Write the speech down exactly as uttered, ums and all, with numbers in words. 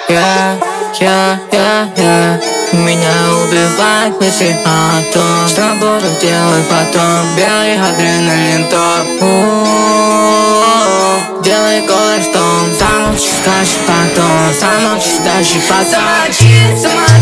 Я, я, я, я Меня убивает мысли о том, что буду делать потом. Белый адреналин топ. Делай колор в том, замолчи, скажи потом, замолчи, дальше потом.